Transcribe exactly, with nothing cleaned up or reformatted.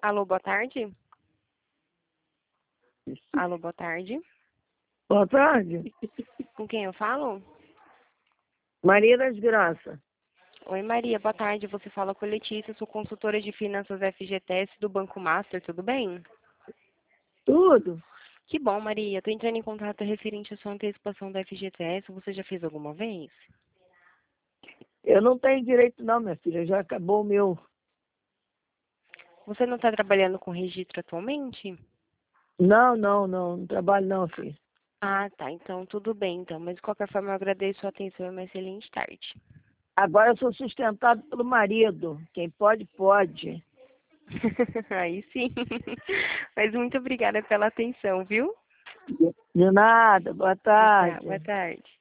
Alô, boa tarde. Alô, boa tarde. Boa tarde. Com quem eu falo? Maria das Graças. Oi, Maria, boa tarde. Você fala com a Letícia, sou consultora de finanças F G T S do Banco Master, tudo bem? Tudo? Que bom, Maria. Estou entrando em contato referente à sua antecipação da F G T S. Você já fez alguma vez? Eu não tenho direito não, minha filha. Já acabou o meu. Você não está trabalhando com registro atualmente? Não, não, não. Não trabalho não, filha. Ah, tá. Então, tudo bem, então. Mas, de qualquer forma, eu agradeço a sua atenção e uma excelente tarde. Agora eu sou sustentado pelo marido. Quem pode, pode. Aí sim. Mas muito obrigada pela atenção, viu? De nada. Boa Tchau, tchau. tarde. Boa tarde.